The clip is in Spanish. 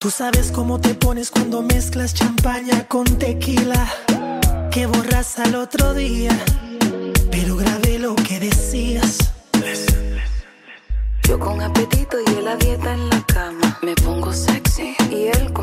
Tú sabes cómo te pones cuando mezclas champaña con tequila, que borras al otro día, pero grabé lo que decías. Yo con apetito y él a dieta en la cama. Me pongo sexy y él con